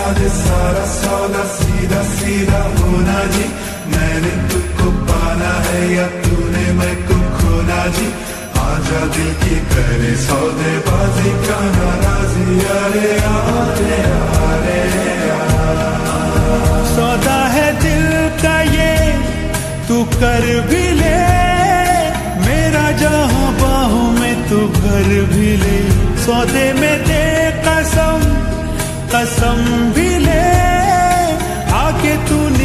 सादे सारा सौदा सीधा सीधा होना जी। मैंने तुझको पाना है या तूने मैं को खोना जी। आजा दिल की करे सौदेबाजी का नाराजी। अरे अरे अरे सौदा है दिल का ये तू कर भी ले, मेरा जहां बाहों में तू घर भी ले। सौदे में दे कसम, कसम भी ले, आके तू